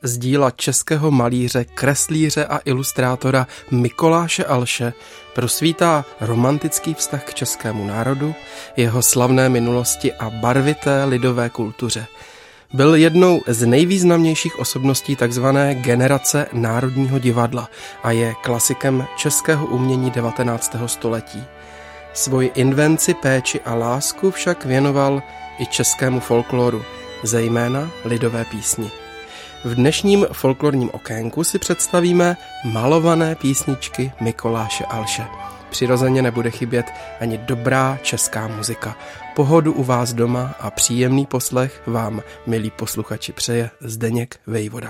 z díla českého malíře, kreslíře a ilustrátora Mikoláše Alše prosvítá romantický vztah k českému národu, jeho slavné minulosti a barvité lidové kultuře. Byl jednou z nejvýznamnějších osobností takzvané generace Národního divadla a je klasikem českého umění 19. století. Svoji invenci, péči a lásku však věnoval i českému folkloru, zejména lidové písni. V dnešním folklorním okénku si představíme malované písničky Mikoláše Alše. Přirozeně nebude chybět ani dobrá česká muzika. Pohodu u vás doma a příjemný poslech vám, milí posluchači, přeje Zdeněk Vejvoda.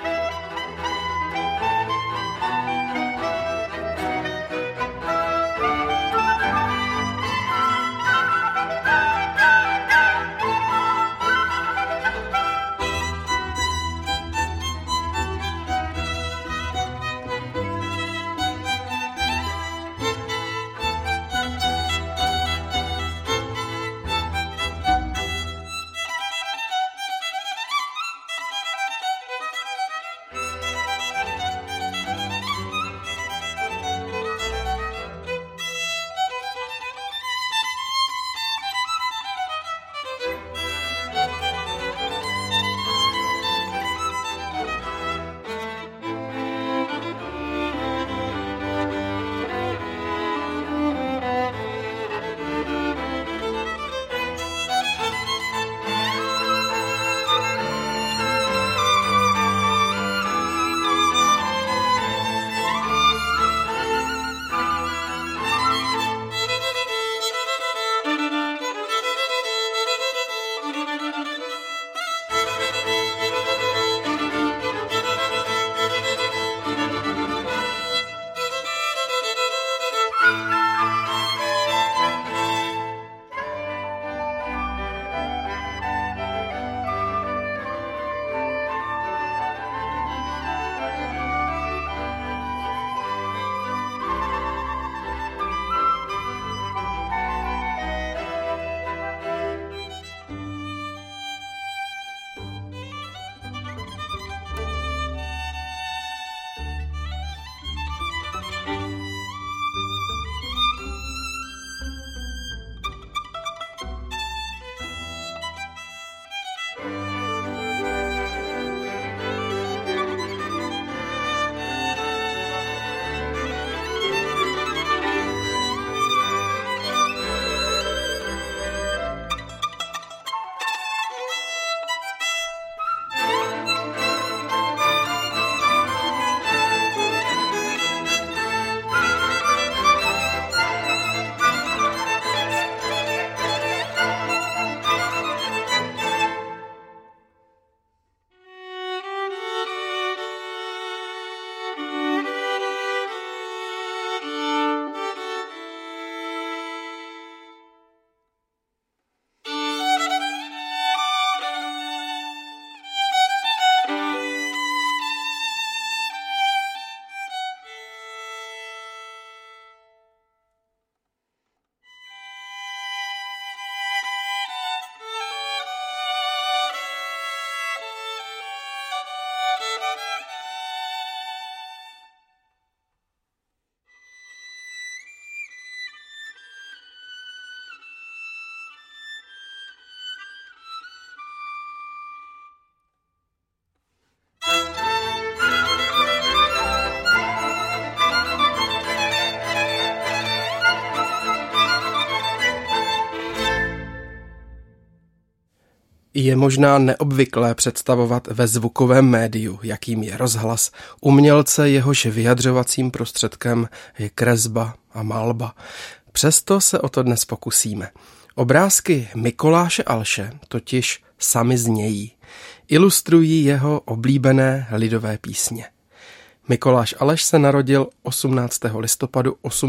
Je možná neobvyklé představovat ve zvukovém médiu, jakým je rozhlas, umělce, jehož vyjadřovacím prostředkem je kresba a malba. Přesto se o to dnes pokusíme. Obrázky Mikoláše Alše totiž sami znějí. Ilustrují jeho oblíbené lidové písně. Mikoláš Aleš se narodil 18. listopadu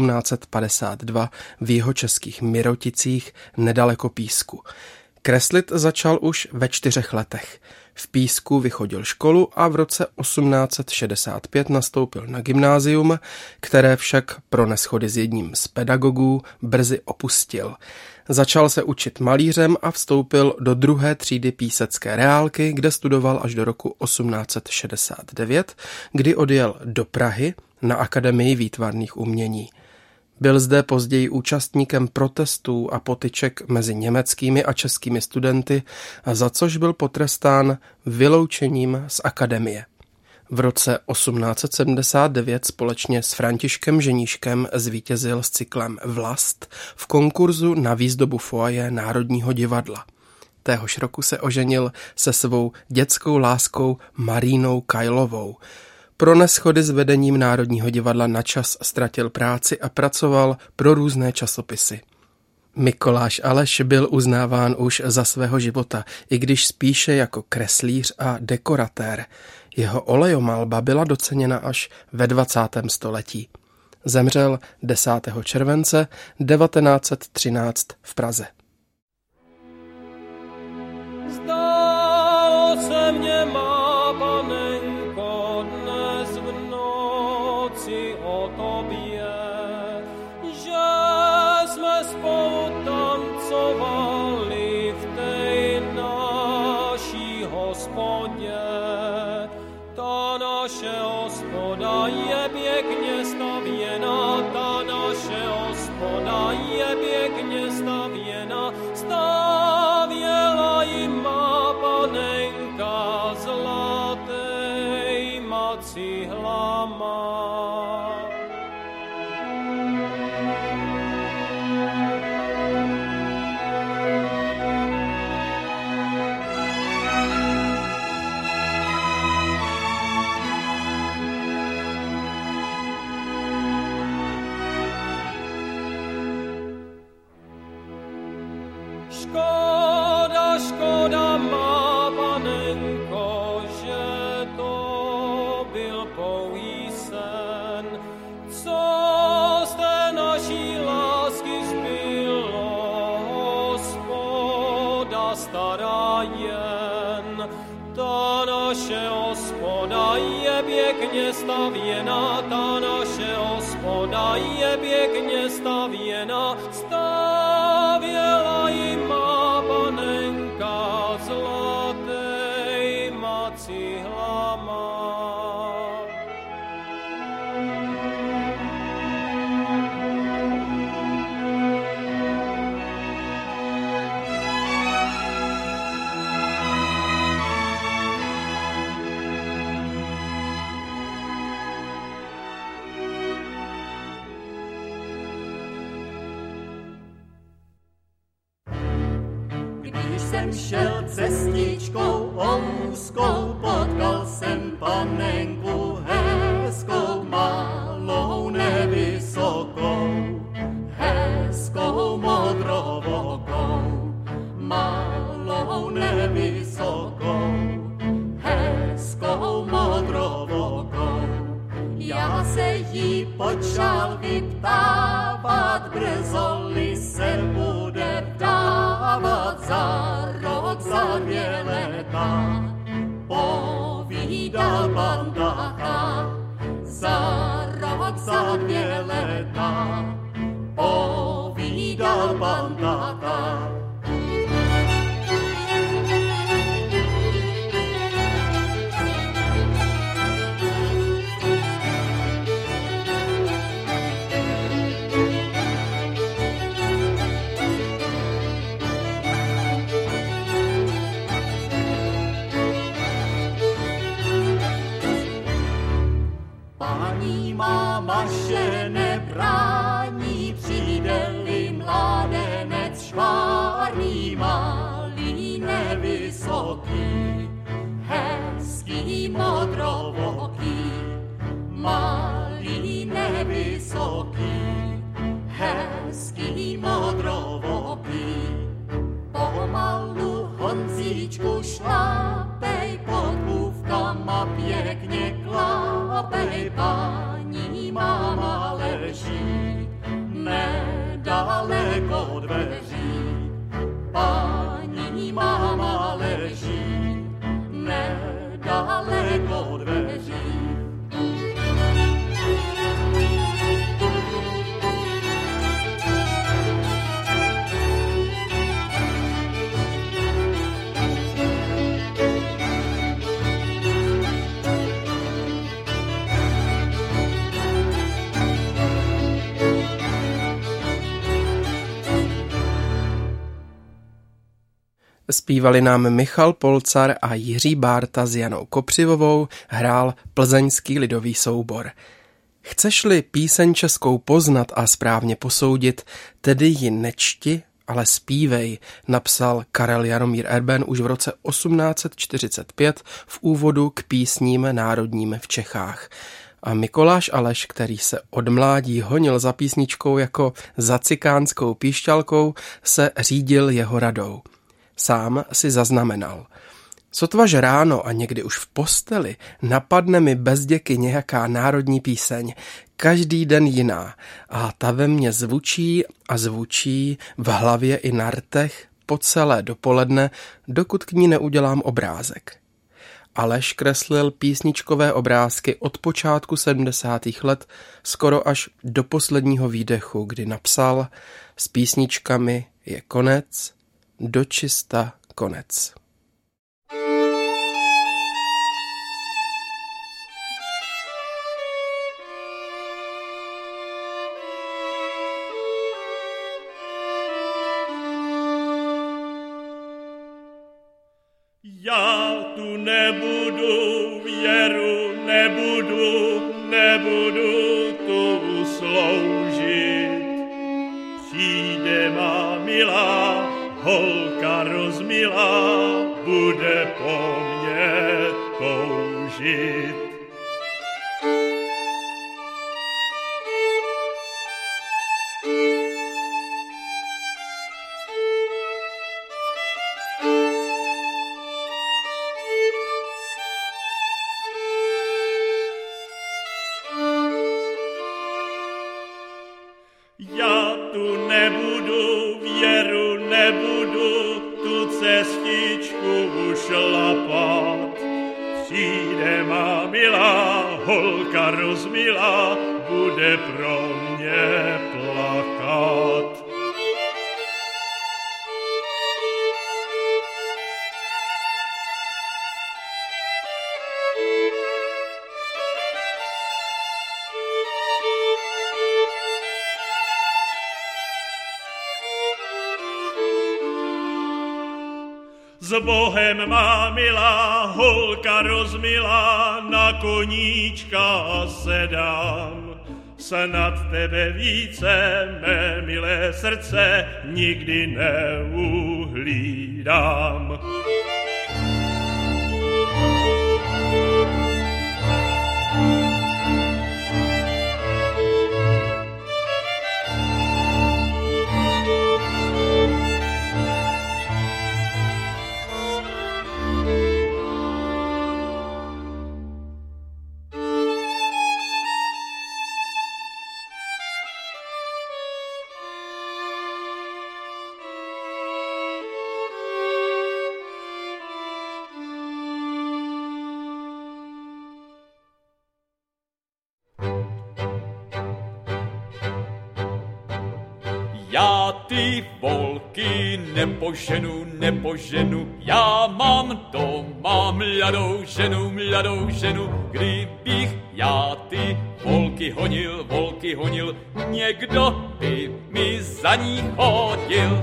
1852 v jihočeských Miroticích nedaleko Písku. Kreslit začal už ve 4 letech. V Písku vychodil školu a v roce 1865 nastoupil na gymnázium, které však pro neshody s jedním z pedagogů brzy opustil. Začal se učit malířem a vstoupil do 2. třídy písecké reálky, kde studoval až do roku 1869, kdy odjel do Prahy na Akademii výtvarných umění. Byl zde později účastníkem protestů a potyček mezi německými a českými studenty, za což byl potrestán vyloučením z akademie. V roce 1879 společně s Františkem Ženíškem zvítězil s cyklem Vlast v konkurzu na výzdobu foaje Národního divadla. Téhož roku se oženil se svou dětskou láskou Marínou Kajlovou. Pro neshody s vedením Národního divadla načas ztratil práci a pracoval pro různé časopisy. Mikoláš Aleš byl uznáván už za svého života, i když spíše jako kreslíř a dekoratér. Jeho olejomalba byla doceněna až ve 20. století. Zemřel 10. července 1913 v Praze. Zdálo se mně, má panenko, dnes v noci o tobě, že jsme spolu tancovali v té naší hospodě. Ta naše hospoda je pěkně stavěna, ta naše hospoda je pěkně stavěna, stavěla ji má panenka zlatýma cihlama. Škoda, škoda má panenko, že to byl pouhý sen, co z té naší lásky zbylo, hospoda stará jen. Ta naše hospoda je pěkně stavěna, ta naše hospoda je pěkně stavěna, stavěla ji má panenka zlatýma cihlama. Šel cestičkou ouskou, potkal jsem panenku hezkou, malou nevysokou, hezkou modrovokou, malou nevysokou, hezkou modrovokou. Já se jí počal vyptávat, brzo-li se bude vdávat, za rok, za 2 léta, povídal pan táta. Za rok, za 2 léta, povídal pan táta. Paní máma še nebrání, přijde-li mládenec švárný, malý nevysoký, hezký modrovoký, malý nevysoký, hezký modrovoký. Pomalu Honzíčku šlápej, pod půvkama pěkně klapej, paní máma leží nedaleko dveří. Paní máma leží Zpívali nám Michal Polcar a Jiří Bárta s Janou Kopřivovou, hrál Plzeňský lidový soubor. Chceš-li píseň českou poznat a správně posoudit, tedy ji nečti, ale zpívej, napsal Karel Jaromír Erben už v roce 1845 v úvodu k písním národním v Čechách. A Mikoláš Aleš, který se od mládí honil za písničkou jako za cikánskou píšťalkou, se řídil jeho radou. Sám si zaznamenal. Sotvaž ráno a někdy už v posteli napadne mi bez děky nějaká národní píseň, každý den jiná, a ta ve mně zvučí a zvučí v hlavě i na rtech po celé dopoledne, dokud k ní neudělám obrázek. Aleš kreslil písničkové obrázky od počátku 70. let skoro až do posledního výdechu, kdy napsal: s písničkami je konec, dočista konec. Já tu nebudu, věru nebudu tu sloužit. Přijde má milá, holka rozmilá, bude po mně toužit. Já tu nebudu, věru nebudu tu cestičku ušlapat. Přijde má milá, holka rozmilá, bude pro mě plakat. S Bohem má milá, holka rozmilá, na koníčka sedám. Snad tebe více, mé milé srdce, nikdy neuhlídám. Já ty volky nepoženu, já mám doma mladou ženu, kdybych já ty volky honil, někdo by mi za ní chodil.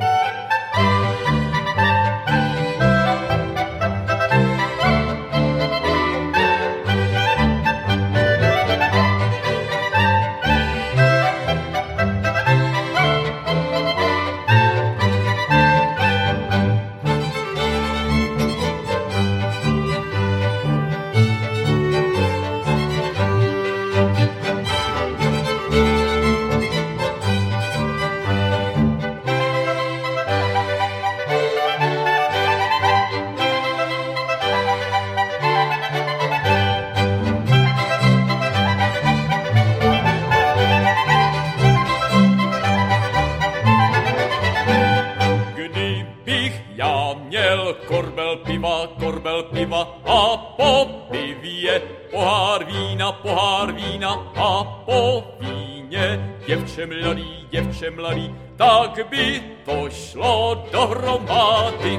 Korbel piva a po pivě pohár vína a po víně děvče mladý, tak by to šlo dohromady.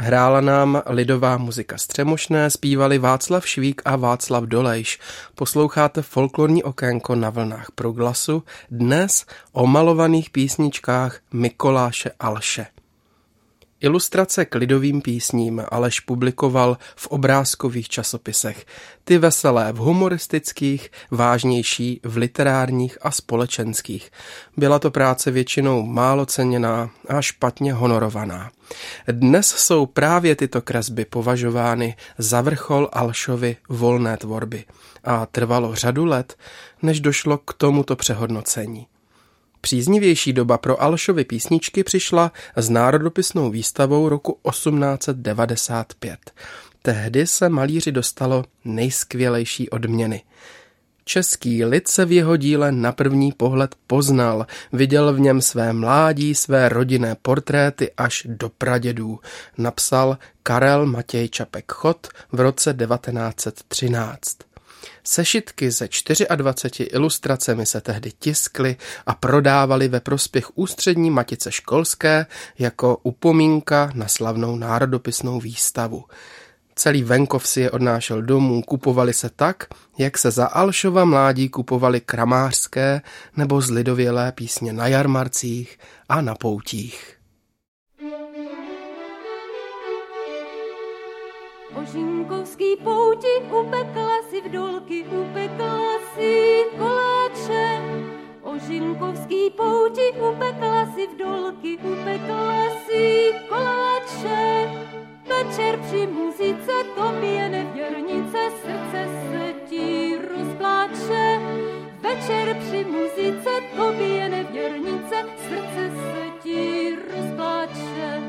Hrála nám lidová muzika Střemošné, zpívali Václav Švík a Václav Dolejš. Posloucháte folklorní okénko na vlnách Proglasu, dnes o malovaných písničkách Mikoláše Alše. Ilustrace k lidovým písním Aleš publikoval v obrázkových časopisech, ty veselé v humoristických, vážnější v literárních a společenských. Byla to práce většinou málo ceněná a špatně honorovaná. Dnes jsou právě tyto kresby považovány za vrchol Alšovy volné tvorby a trvalo řadu let, než došlo k tomuto přehodnocení. Příznivější doba pro Alšovy písničky přišla s národopisnou výstavou roku 1895. Tehdy se malíři dostalo nejskvělejší odměny. Český lid se v jeho díle na první pohled poznal, viděl v něm své mládí, své rodinné portréty až do pradědů, napsal Karel Matěj Čapek-Chod v roce 1913. Sešitky se 24 ilustracemi se tehdy tiskly a prodávaly ve prospěch Ústřední matice školské jako upomínka na slavnou národopisnou výstavu. Celý venkov si je odnášel domů, kupovali se tak, jak se za Alšova mládí kupovaly kramářské nebo zlidovělé písně na jarmarcích a na poutích. Ožinkovský pouti upekla si vdolky, upekla si koláče. Ožinkovský pouti upekla si vdolky, upekla si koláče. Večer při muzice tobě nevěrnice, srdce se ti rozpláče. Večer při muzice tobě nevěrnice, srdce se ti rozpláče.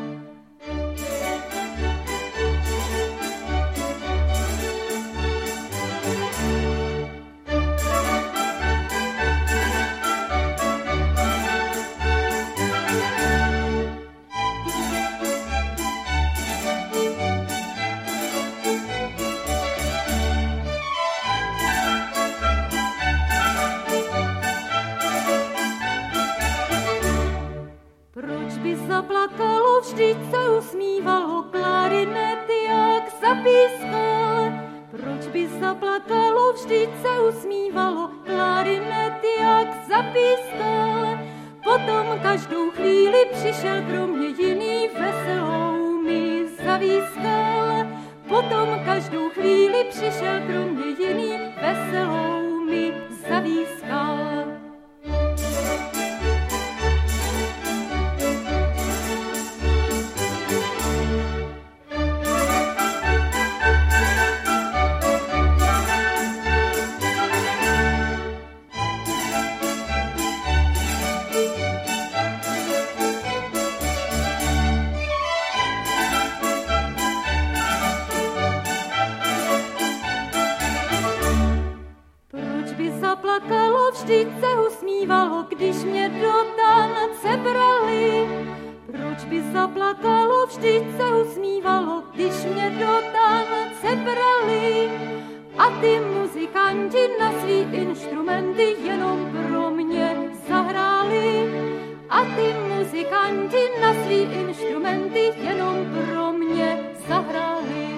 Zaplakalo, vždyť se usmívalo, klarinety jak zapískal. Proč by zaplakalo, vždyť se usmívalo, klarinety jak zapískal. Potom každou chvíli přišel kromě jiný, veselou mi zavískal. Potom každou chvíli přišel kromě jiný, veselou mi zavískal. Vždyť se usmívalo, když mě do tance brali. Proč by zaplakalo, vždyť se usmívalo, když mě do tance brali. A ty muzikanti na svý instrumenty jenom pro mě zahráli. A ty muzikanti na svý instrumenty jenom pro mě zahráli.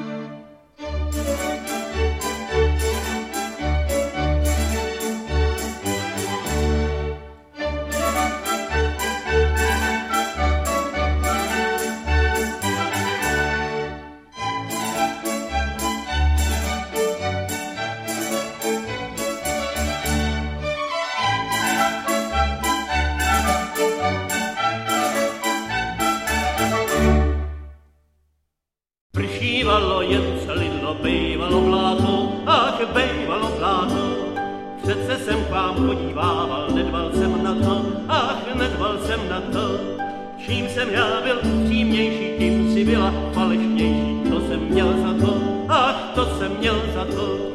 Pršívalo, jen se lidlo, bejvalo bláto, ach, bejvalo bláto. Přece jsem k vám podívával, nedbal jsem na to, ach, nedbal jsem na to. Čím jsem já byl přímější, tím si byla falešnější, to jsem měl za to, ach, to jsem měl za to.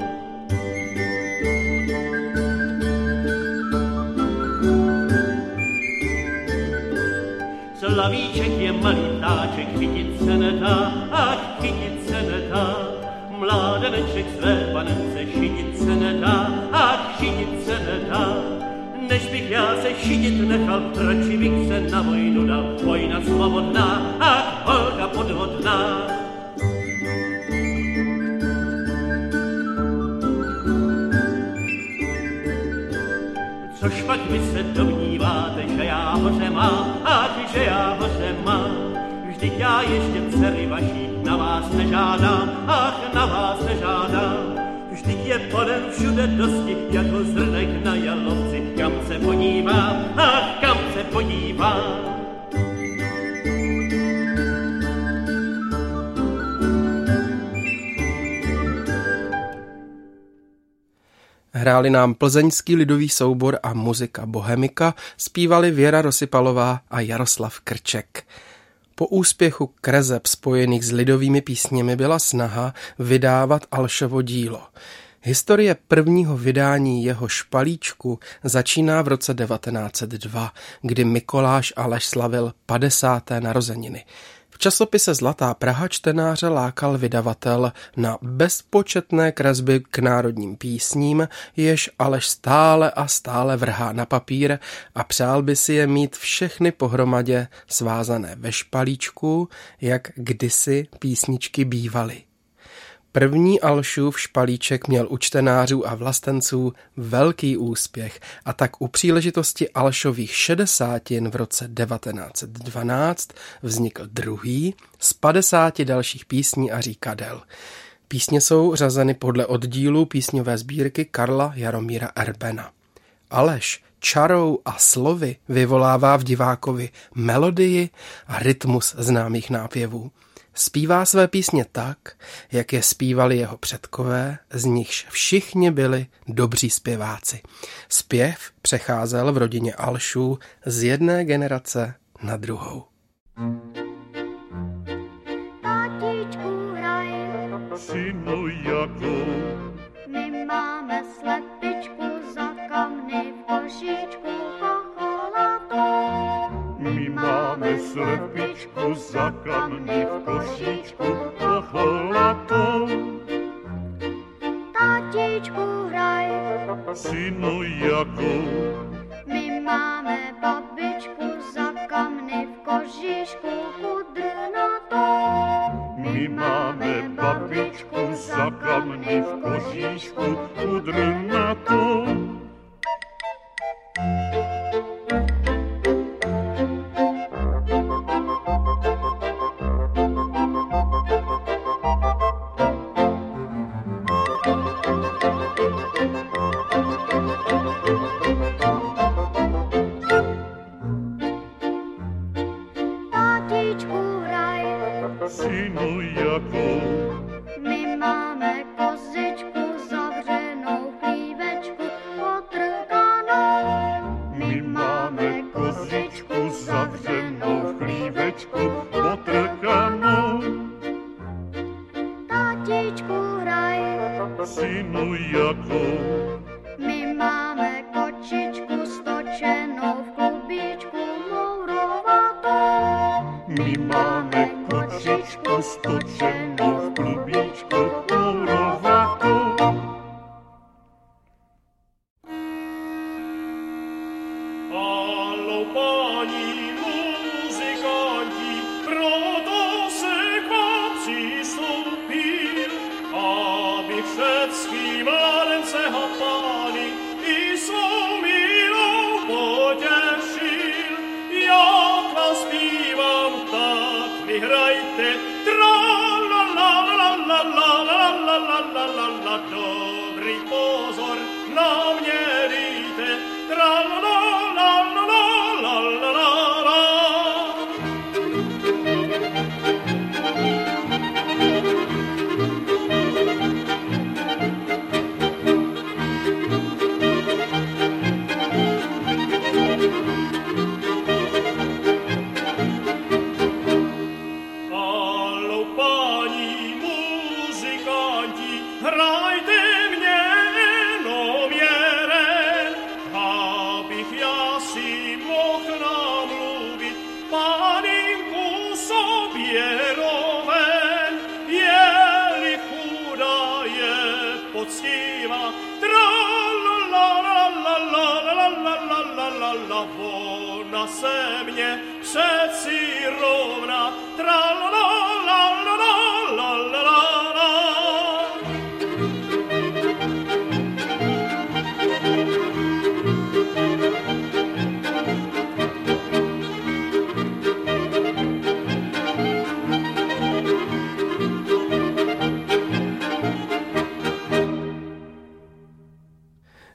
Slavíček je malý ptáček, chytit se nedá, ach, chytit se nedá. Mládeneček své panence chytit se nedá, ach, chytit se nedá. Než bych já se chytit nechal, radši bych se na vojnu dal. Vojna svobodná, ach, holka podvodná. Což pak vy se domníváte, že já hoře mám, ach, že já hoře mám. Vždyť já ještě dcery vaší na vás nežádám, ach, na vás nežádám. Vždyť je poden všude dosti, jako zrnek na jalovci. Kam se podívám, ach, kam se podívám. Hráli nám plzeňský lidový soubor a muzika Bohemika, zpívali Věra Rosypalová a Jaroslav Krček. Po úspěchu kreseb spojených s lidovými písněmi byla snaha vydávat Alšovo dílo. Historie prvního vydání jeho Špalíčku začíná v roce 1902, kdy Mikoláš Aleš slavil 50. narozeniny. V časopise Zlatá Praha čtenáře lákal vydavatel na bezpočetné kresby k národním písním, jež Aleš stále a stále vrhá na papír a přál by si je mít všechny pohromadě svázané ve špalíčku, jak kdysi písničky bývaly. První Alšův špalíček měl u čtenářů a vlastenců velký úspěch a tak u příležitosti Alšových 60. v roce 1912 vznikl druhý z 50 dalších písní a říkadel. Písně jsou řazeny podle oddílu písňové sbírky Karla Jaromíra Erbena. Aleš čarou a slovy vyvolává v divákovi melodii a rytmus známých nápěvů. Zpívá své písně tak, jak je zpívali jeho předkové, z nichž všichni byli dobří zpěváci. Zpěv přecházel v rodině Alšů z jedné generace na druhou. Tátíčku, hraj, synu jakou, my máme slepičku za kamny v košíčku chocholatou. my máme slepičku za kamny v košíčku chocholatou. Tátíčku, hraj, Synu jakou, my máme babičku za kamny v kožíšku kudrnatou. my máme babičku za kamny v kožíšku kudrnatou. Tátíčku, hraj, Synu jakou, my máme kozičku zavřenou v chlívečku potrkanou. my máme kozičku zavřenou v chlívečku potrkanou. Tátíčku, hraj, Synu jakou, my máme kočičku stočenou v klubíčku mourovatou. my máme kočičku stočenou v klubíčku mourovatou. Hallo, páni muzikanti, proto se k vám přistoupil, aby všetký mladence a pány i svou milou potěšil. Jak vám zpívám, tak mi hrajte, tra-la-la-la-la-la-la-la-la-la-la-la, dobrý pozor na mě dejte, tra-la-la-la-la-la-la-la-la. Hallo, páni muzikanti, hrajte mě jenom jeden, abych já si mohl namluvit paninku sobě roven. Je-li chuda, je poctivá, tra-la-la-la-la-la-la-la-la-la-la, ona se mě přeci rovná, tra-la-la-la-la-la-la-la-la.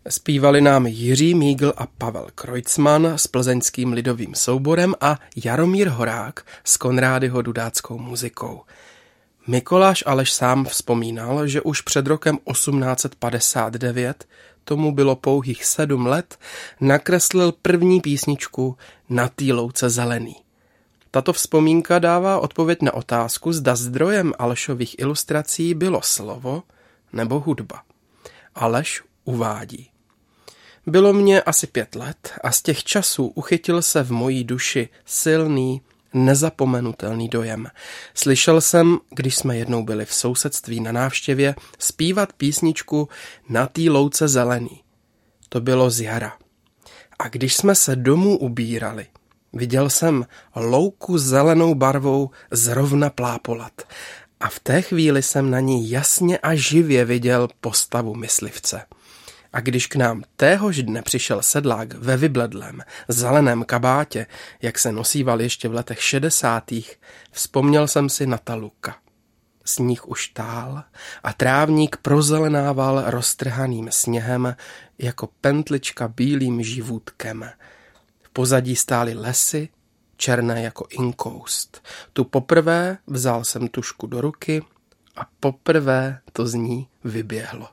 Zpívali nám Jiří Mígl a Pavel Kreutzmann s plzeňským lidovým souborem a Jaromír Horák s Konrádyho dudáckou muzikou. Mikoláš Aleš sám vzpomínal, že už před rokem 1859, tomu bylo pouhých 7 let, nakreslil první písničku Na tý louce zelený. Tato vzpomínka dává odpověď na otázku, zda zdrojem Alešových ilustrací bylo slovo nebo hudba. Aleš uvádí. Bylo mě asi 5 let a z těch časů uchytil se v mojí duši silný, nezapomenutelný dojem. Slyšel jsem, když jsme jednou byli v sousedství na návštěvě, zpívat písničku Na tý louce zelený. To bylo z jara. A když jsme se domů ubírali, viděl jsem louku zelenou barvou zrovna plápolat. A v té chvíli jsem na ní jasně a živě viděl postavu myslivce. A když k nám téhož dne přišel sedlák ve vybledlém, zeleném kabátě, jak se nosíval ještě v letech 60., vzpomněl jsem si na ta luka. Sníh už tál a trávník prozelenával roztrhaným sněhem jako pentlička bílým živůtkem. V pozadí stály lesy, černé jako inkoust. Tu poprvé vzal jsem tužku do ruky a poprvé to z ní vyběhlo.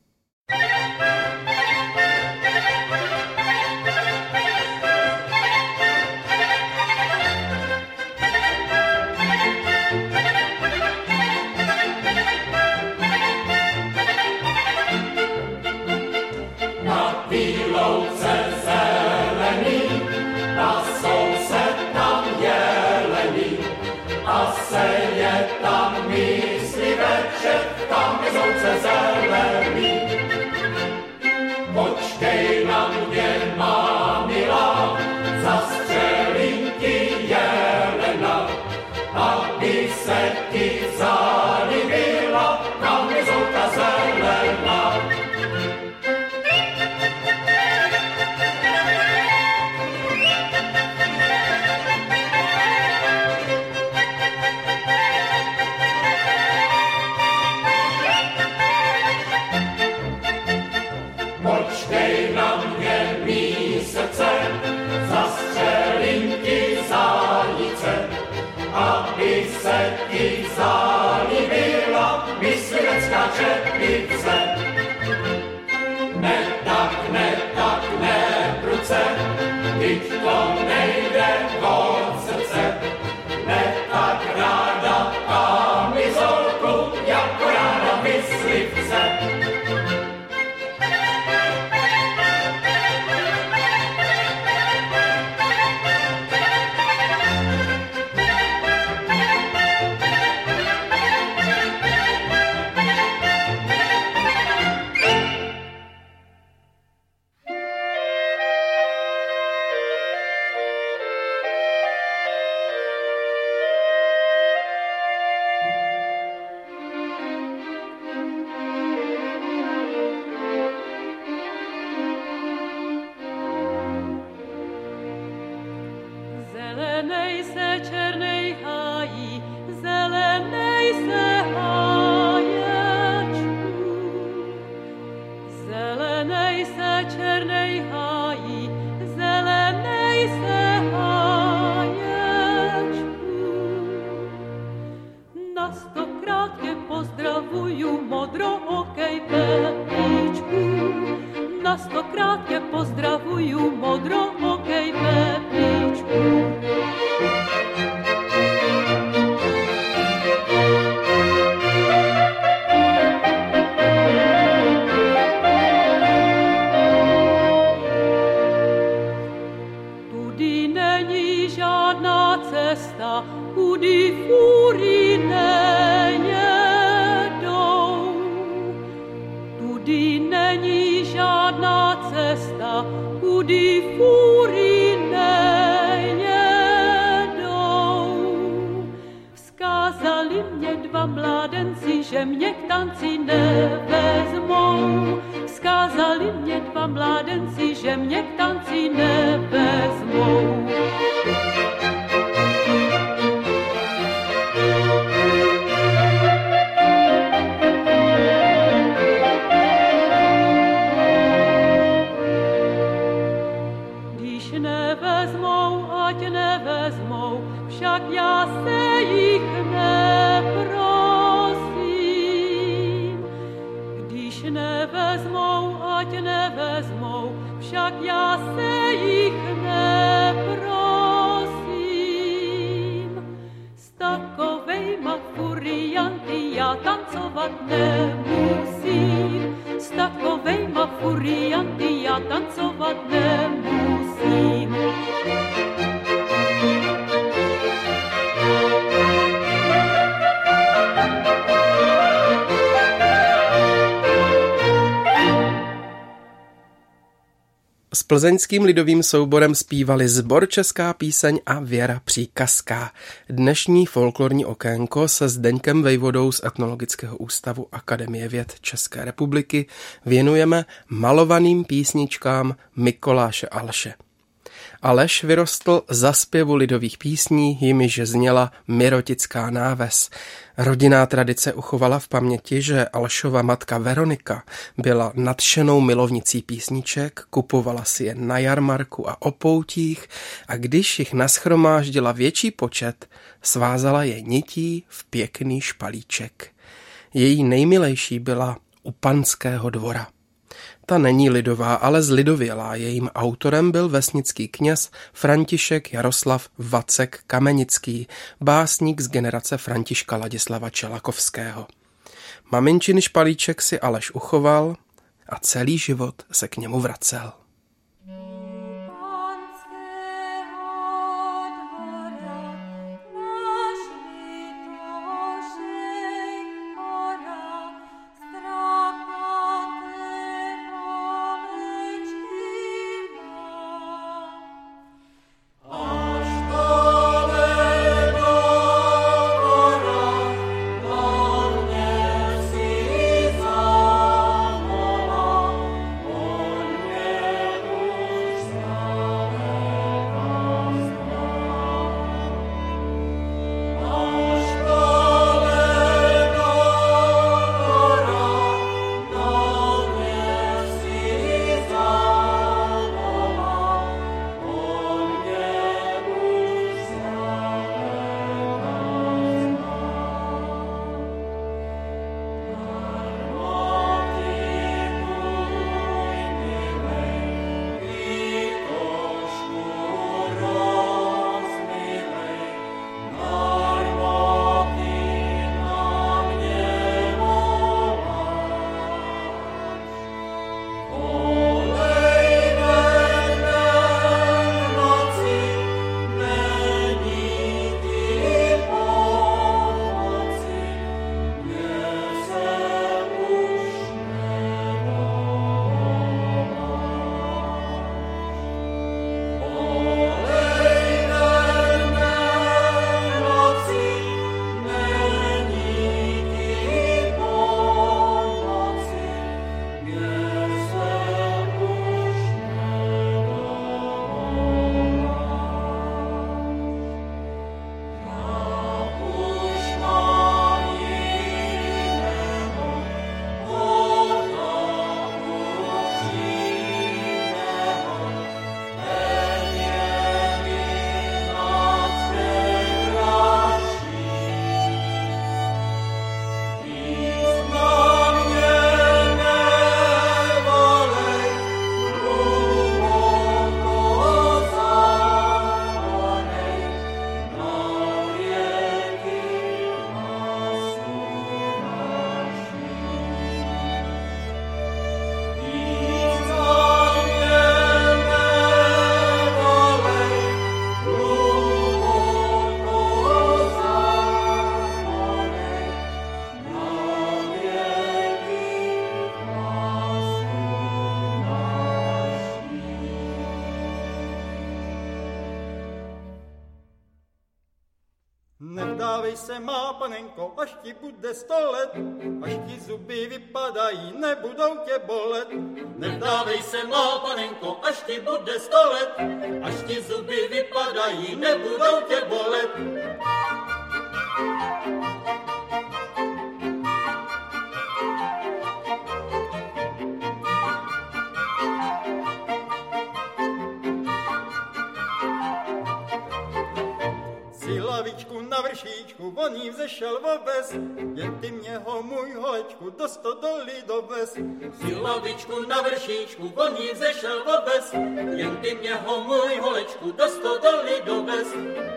Počkej na mě, má milá, zastřelím ti jelena, aby se ti zalíbila, tam je zolta zelená. Počkej na mě, mý srdce, zastřelím ti zánice, aby se ti zalíbila myslivecká čepice. Ne tak, ne, pruce, vždyť to nejde od srdce. Ne tak ráda kamizolku, jako ráda myslivce. Zelenej se černej hájí, zelenej se háječku. Zelenej se černej hájí, zelenej se háječku. Na 100krát tě pozdravuju, modrookej Pepíčku. Na 100krát tě pozdravuju, modrookej Pepíčku. Tudy není žádná cesta, kudy fůry nejedou. Tudy není žádná cesta, kudy fůry nejedou. Vzkázali mě 2 mládenci, že mě k tanci nevezmou. Vzkázali mě 2 mládenci, že mě k tanci nevezmou. však já se jich neprosím. Když nevezmou, ať nevezmou, však já se jich neprosím. S takovejma furianty já tancovat nemusím. S takovejma furianty já tancovat nemusím. S plzeňským lidovým souborem zpívali Sbor Česká píseň a Věra Příkazská. Dnešní folklorní okénko se Zdeňkem Vejvodou z Etnologického ústavu Akademie věd České republiky věnujeme malovaným písničkám Mikoláše Alše. Aleš vyrostl za zpěvu lidových písní, jimiž zněla Mirotická náves. Rodinná tradice uchovala v paměti, že Alšova matka Veronika byla nadšenou milovnicí písniček, kupovala si je na jarmarku a o poutích a když jich nashromáždila větší počet, svázala je nití v pěkný špalíček. Její nejmilejší byla U panského dvora. Ta není lidová, ale zlidovělá. Jejím autorem byl vesnický kněz František Jaroslav Vacek Kamenický, básník z generace Františka Ladislava Čelakovského. Maminčin špalíček si Aleš uchoval a celý život se k němu vracel. Nevdávej se, má panenko, až ti bude 100 let, až ti zuby vypadají, nebudou tě bolet. Nevdávej se, má panenko, až ti bude 100 let, až ti zuby vypadají, nebudou tě bolet. na vršíčku, on jí vzešel vůbec, jen ty mě ho můj holečku do stodoly dovez. Si lavičku na vršíčku, on jí vzešel vůbec, jen ty mě ho můj holečku do stodoly dovez.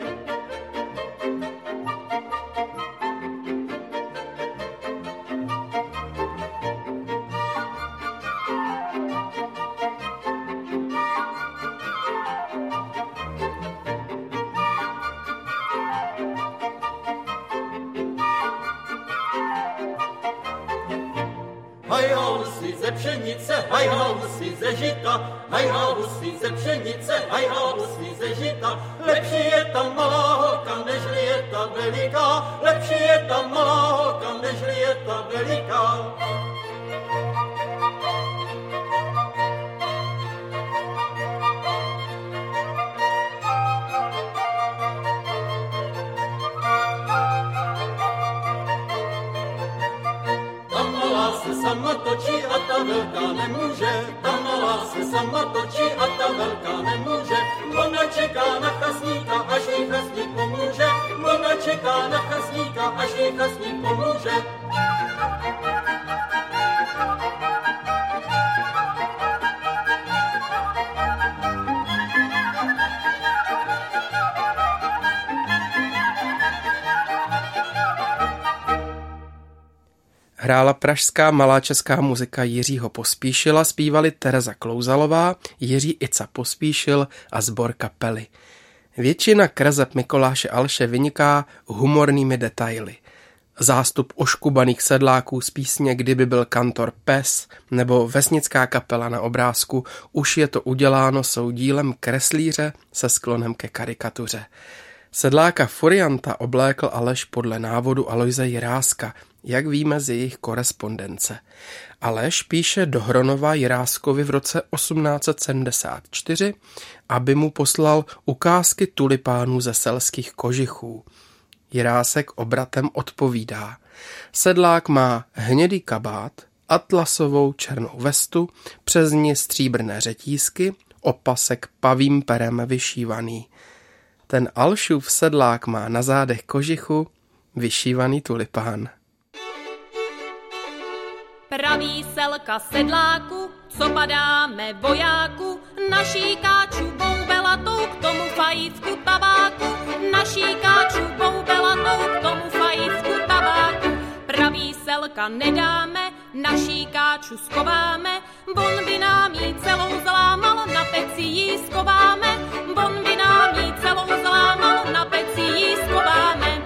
Hajhausy ze pšenice, hajhausy ze žita, hajhausy ze pšenice, hajhausy ze žita. Lepší je ta malá holka, nežli je ta veliká, lepší je ta malá holka, nežli je ta veliká. Sama točí a ta velká nemůže, ta malá se sama točí a ta velká nemůže. Ona čeká na chasníka, až jí chasník pomůže. Ona čeká na chasníka, až jí chasník pomůže. Hrála pražská malá česká muzika Jiřího Pospíšila, zpívali Tereza Klouzalová, Jiří Ica Pospíšil a sbor kapely. Většina kreseb Mikoláše Alše vyniká humornými detaily. Zástup oškubaných sedláků z písně Kdyby byl kantor pes nebo vesnická kapela na obrázku Už je to uděláno jsou dílem kreslíře se sklonem ke karikatuře. Sedláka furianta oblékl Aleš podle návodu Alojze Jiráska, jak víme z jejich korespondence. Aleš píše do Hronova Jiráskovi v roce 1874, aby mu poslal ukázky tulipánů ze selských kožichů. Jirásek obratem odpovídá. Sedlák má hnědý kabát, atlasovou černou vestu, přes ní stříbrné řetízky, opasek pavým perem vyšívaný. Ten Alšův sedlák má na zádech kožichu vyšívaný tulipán. Praví selka sedláku, co padáme vojáku, naší káču boubelatou, k tomu fajícku tabáku, naší káču boubelatou, k tomu fajícku tabáku. Praví selka nedáme, naší káču skováme, bon by nám jí celou zlámal, na peci jí skováme, bon by nám jí celou zlámal, na peci jí skováme.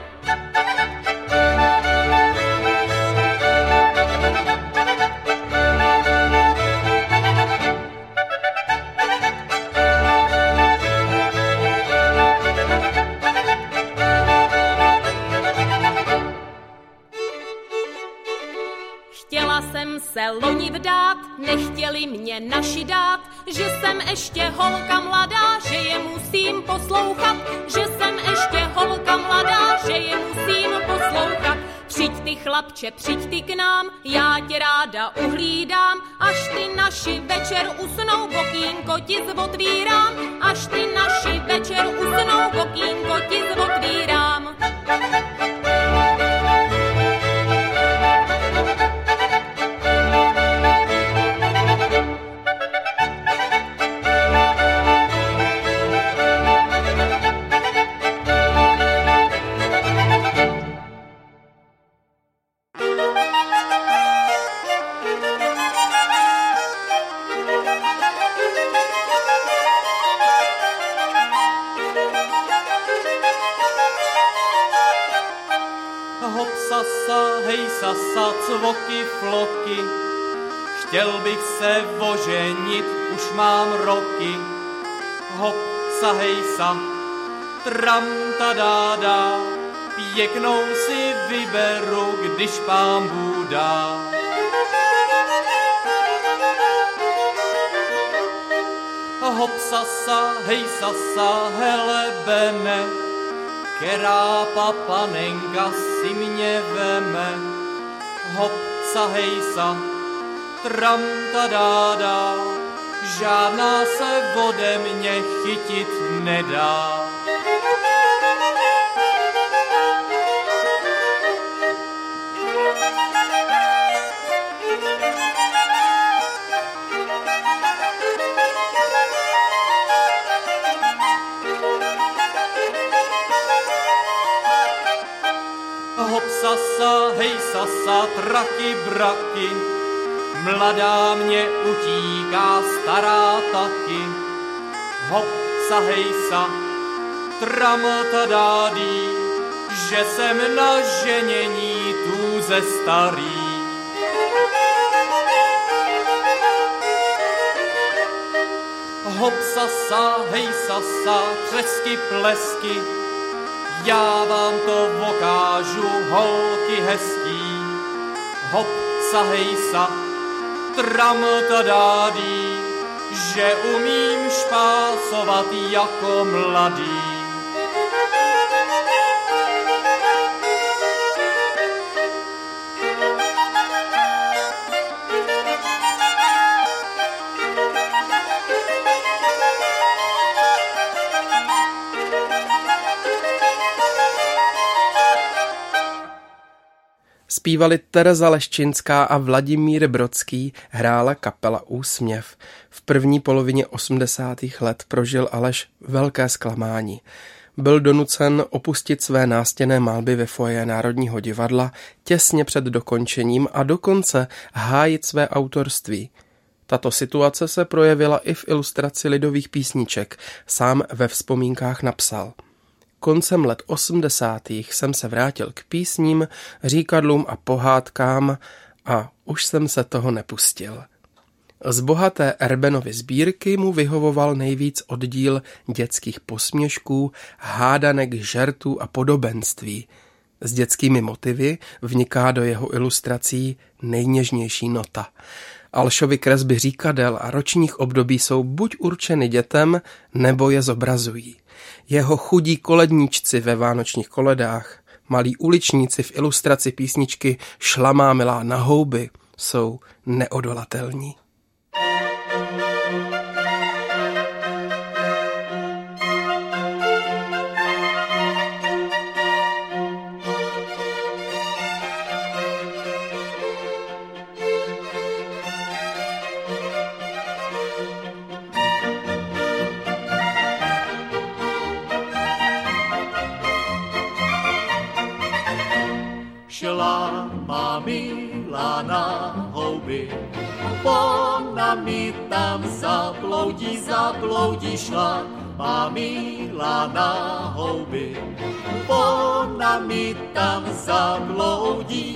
Chtěla jsem se loni vdát, nechtěli mě naši dát, že jsem ještě holka mladá, že je musím poslouchat, že jsem ještě holka mladá, že je musím poslouchat. Přijď ty chlapče, přijď ty k nám, já tě ráda uhlídám, až ty naši večer usnou, okýnko ti zotvírám, až ty naši večer usnou, okýnko ti zotvírám. Sasa, cvoky, floky, chtěl bych se oženit, už mám roky. Hop, sa, hejsa, tram, ta, dáda, pěknou si vyberu, když pán Bůh dá. Hop, sasa, hej, sasa, hele, bene, která papanenka si mě veme. Hop, sa, hejsa, tram, ta, dáda, žádná se ode mě chytit nedá. sasa, hej sasa, traky braky, mladá mě utíká, stará taky. Hop sa, hej sa, tramata dádí, že jsem na ženění tu ze starý. Hop sasa, hej sasa, třesky plesky, já vám to vokážu, holky hezký. Hop sa, hej sa, tramata dádí, že umím špásovat jako mladý. Zpívali Tereza Leščinská a Vladimír Brodský, hrála kapela Úsměv. V první polovině 80. let prožil Aleš velké zklamání. Byl donucen opustit své nástěnné malby ve foyer Národního divadla těsně před dokončením a dokonce hájit své autorství. Tato situace se projevila i v ilustraci lidových písniček, sám ve vzpomínkách napsal. Koncem let 80. jsem se vrátil k písním, říkadlům a pohádkám a už jsem se toho nepustil. Z bohaté Erbenovy sbírky mu vyhovoval nejvíc oddíl dětských posměšků, hádanek, žertů a podobenství. S dětskými motivy vniká do jeho ilustrací nejněžnější nota. Alšovy kresby říkadel a ročních období jsou buď určeny dětem, nebo je zobrazují. Jeho chudí koledníčci ve vánočních koledách, malí uličníci v ilustraci písničky Šla má milá na houby jsou neodolatelní. Šla má milá na houby, ona mi tam zabloudí, šla má milá na houby, ona mi tam zabloudí,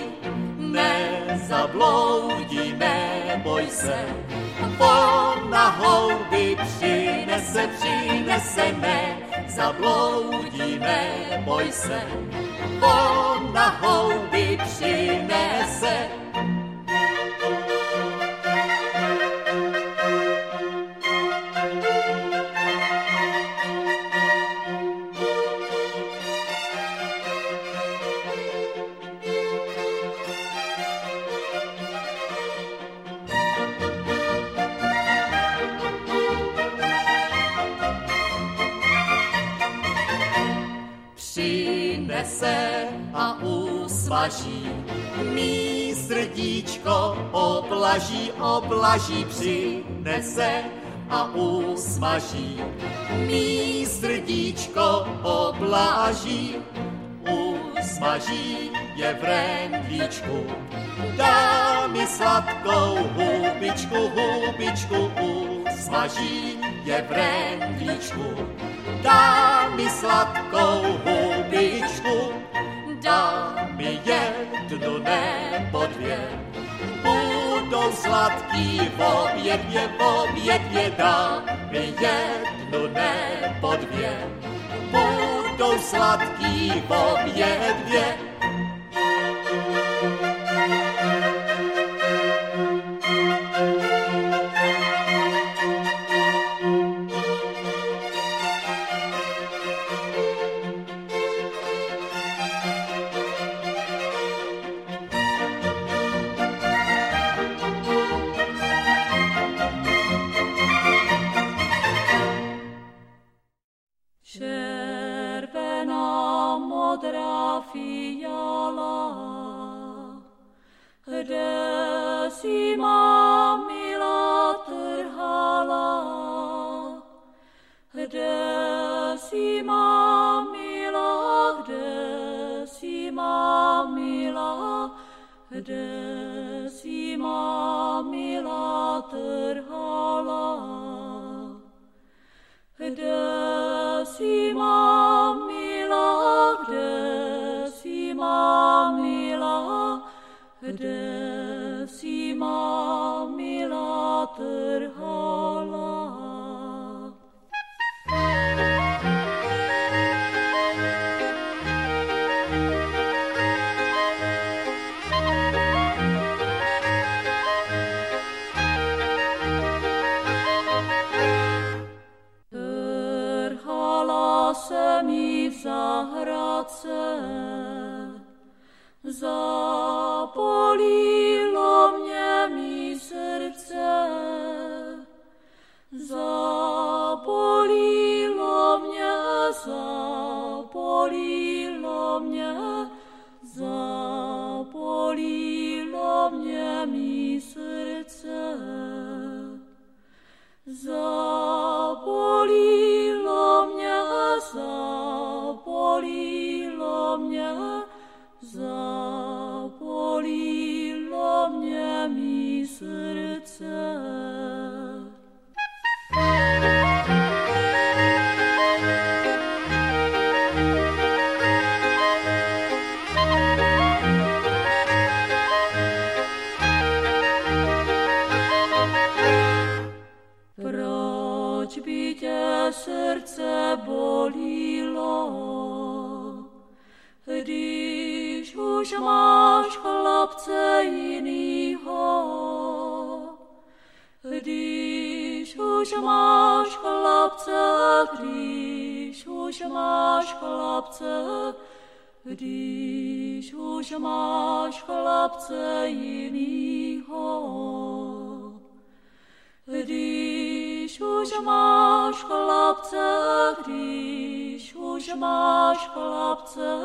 nezabloudí, neboj se, ona houby přinese, nezabloudí, neboj se, ona houby přinese. Přinese a usmaží, mý srdíčko oblaží, přinese a usmaží, mý srdíčko usmaží je v rendlíčku, dá mi sladkou hubičku, usmaží je v rendlíčku, dá mi sladkou hubičku, dá mi jednu nebo dvě, budou sladký v obědě, dá mi jednu nebo dvě, budou sladký v obědě. Červená modrá fiala, kde si má milá trhala, kde si má milá, kde si má milá. kde si má milá trhala, kde si má milá, kde si má milá, kde si má milá trhala. Se mi v zahradce, zapolilo mě mý srdce, zapolilo mě, zapolilo mě, zapolilo mě mý srdce, zapolilo mě, zapolilo mě, zapolilo mě mý srdce. Proč by tě srdce bolilo, když už máš chlapce jinýho, když už máš chlapce, když už máš chlapce, když už máš chlapce jinýho, když už máš chlapce, když už máš chlapce,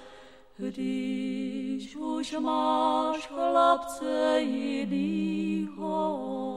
když už máš chlapce jinýho.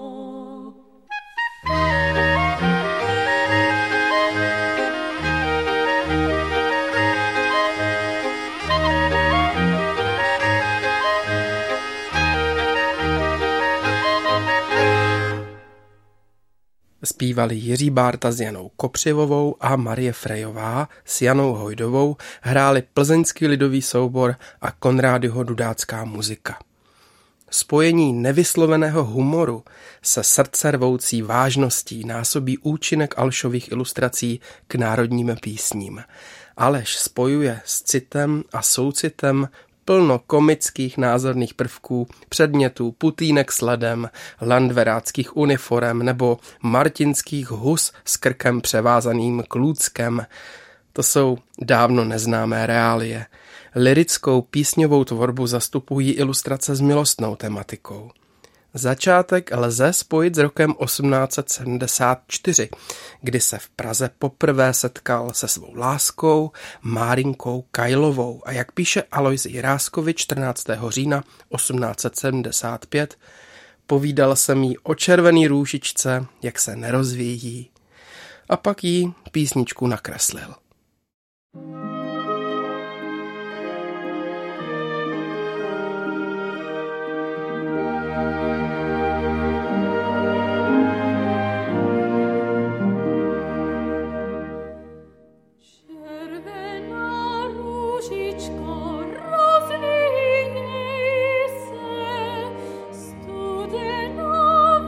Zpívali Jiří Bárta s Janou Kopřivovou a Marie Frejová s Janou Hojdovou, hráli plzeňský lidový soubor a Konrádyho dudácká muzika. Spojení nevysloveného humoru se srdcervoucí vážností násobí účinek Alšových ilustrací k národním písním. Aleš spojuje s citem a soucitem plno komických názorných prvků, předmětů, putýnek s ledem, landveráckých uniforem nebo martinských hus s krkem převázaným klůckem. To jsou dávno neznámé reálie. Lyrickou písňovou tvorbu zastupují ilustrace s milostnou tematikou. Začátek lze spojit s rokem 1874, kdy se v Praze poprvé setkal se svou láskou Márinkou Kajlovou a jak píše Alojz Jiráskovič 14. října 1875, povídal jsem jí o červený růžičce, jak se nerozvíjí, a pak jí písničku nakreslil.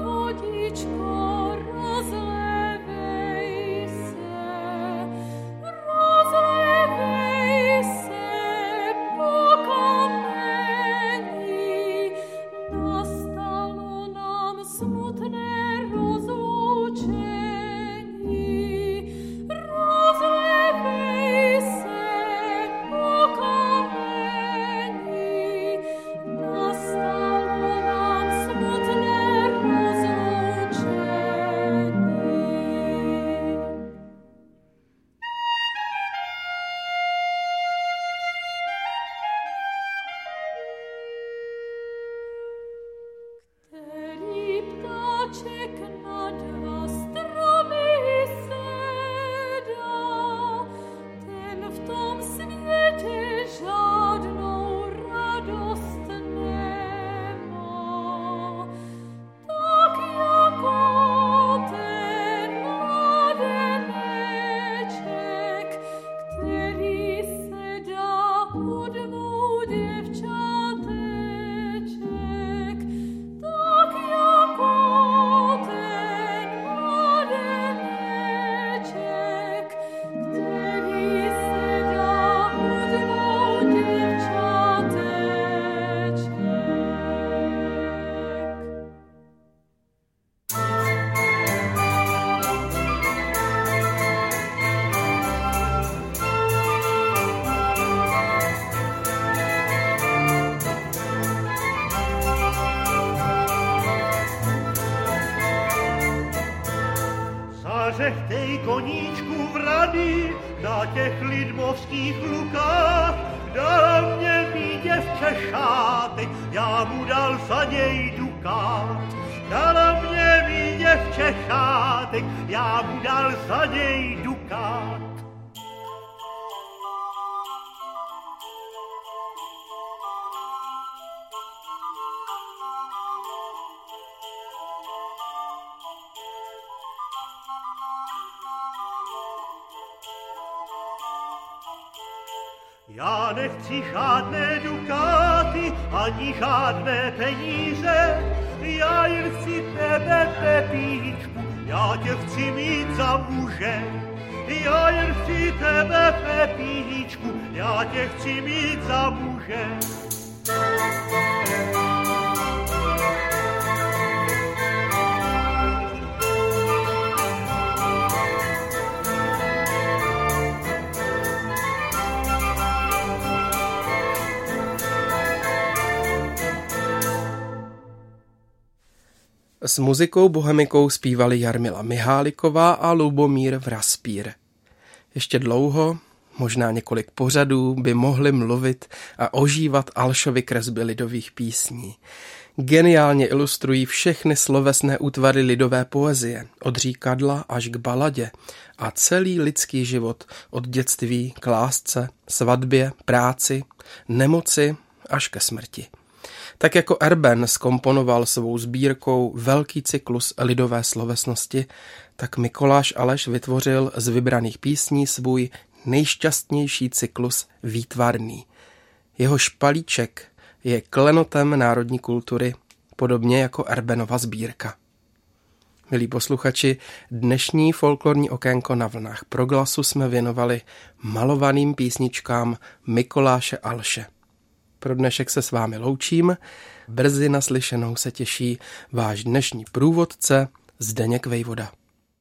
Rozlevej se, křechtej koníčku vrady na těch lidmovských lukách. Dal mě mý děvče šátek, já mu dal za něj dukát. Dala mě mý děvče šátek, já mu dal za něj dukát. Já nechci žádné dukáty, ani žádné peníze, já jen chci tebe, Pepíčku, já tě chci mít za muže. Já jen chci tebe, Pepíčku, já tě chci mít za muže. S muzikou bohemikou zpívali Jarmila Miháliková a Lubomír Vraspír. Ještě dlouho, možná několik pořadů, by mohli mluvit a ožívat Alšovy kresby lidových písní. Geniálně ilustrují všechny slovesné útvary lidové poezie, od říkadla až k baladě a celý lidský život od dětství k lásce, svatbě, práci, nemoci až ke smrti. Tak jako Erben zkomponoval svou sbírkou velký cyklus lidové slovesnosti, tak Mikoláš Aleš vytvořil z vybraných písní svůj nejšťastnější cyklus výtvarný. Jeho špalíček je klenotem národní kultury, podobně jako Erbenova sbírka. Milí posluchači, dnešní folklorní okénko na vlnách Proglasu jsme věnovali malovaným písničkám Mikoláše Alše. Pro dnešek se s vámi loučím, brzy naslyšenou se těší váš dnešní průvodce Zdeněk Vejvoda.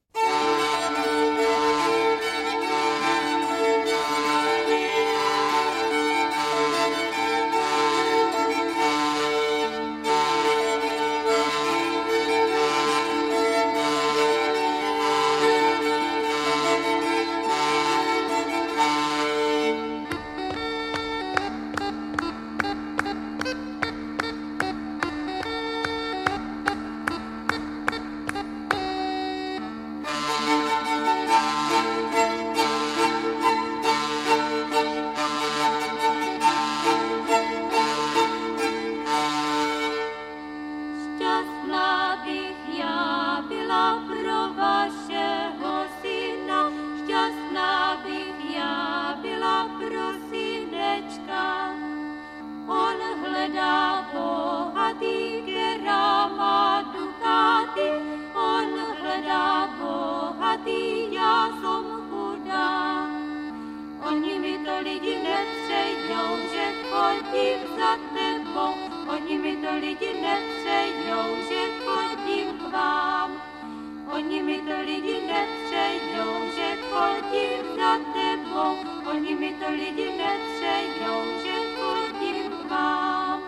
Oni mi to lidi nepřejou, že chodím k vám. Oni mi to lidi nepřejou, že chodím za tebou. Oni mi to lidi nepřejou, že chodím k vám.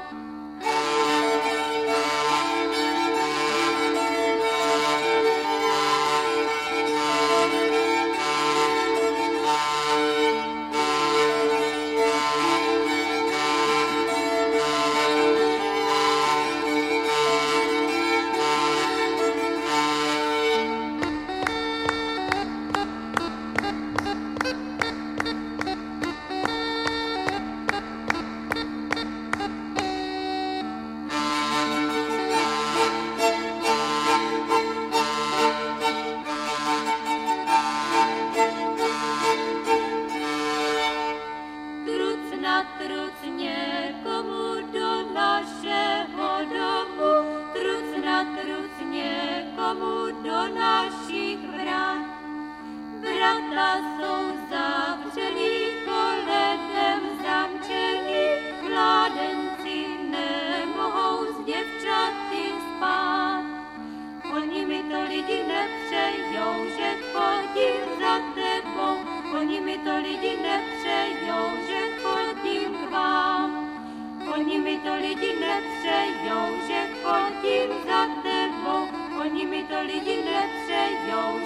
Oni mi to lidi nepřejou, že chodím k vám. Oni mi to lidi nepřejou, že chodím za tebou. Oni mi to lidi nepřejou,